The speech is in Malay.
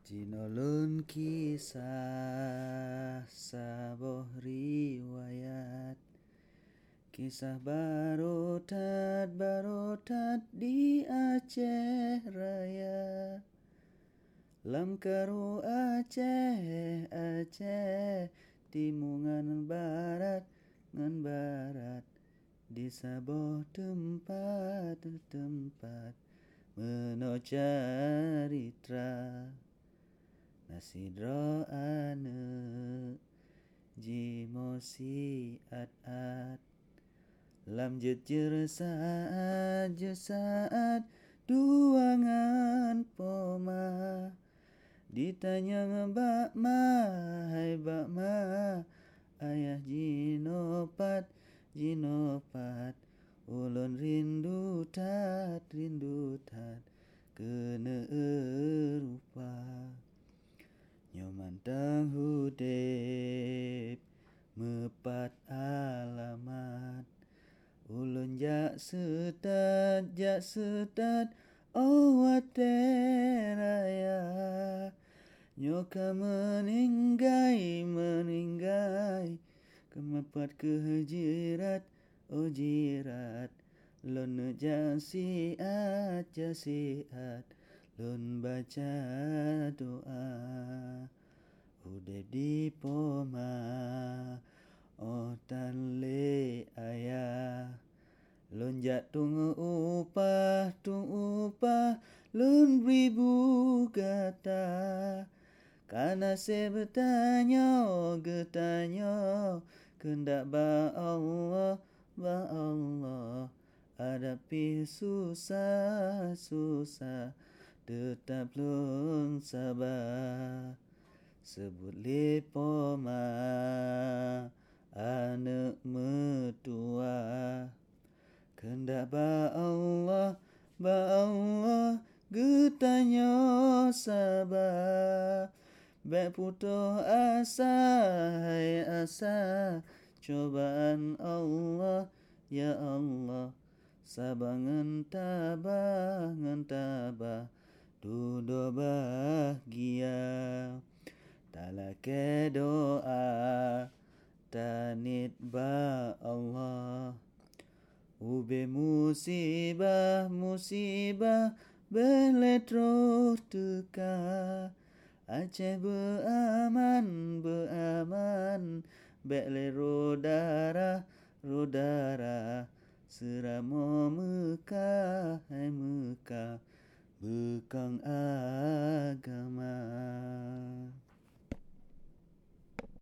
Jinolon kisah saboh riwayat, kisah barotat di Aceh Raya. Lam karu Aceh timungan barat ngan barat, di saboh tempat meno caritra. Nasidro ane jimosi at lam jejer saat duangan poma, ditanya bak ma ayah jinopat ulun rindu tat kena erupa. Nyomantang hudep mepat alamat, ulun jak setat wate raya. Nyoka meninggai kemepat ke jirat lon jasiat lon baca doa. Udep di poma tanle ayah, lonjak tung upah lon beribu kata. Karena saya bertanya kendak ba Allah hadapi susah tetap lon sabar. Sebut lepoma anak mertua, kendak ba Allah getanya sabar. Bek putus asa cobaan Allah, ya Allah. Sabangan tabah duduk bahagia. Talake doa tanit ba Allah, ube musibah beletro teka. Aceh beraman bekle rodara seramo Mekah bekang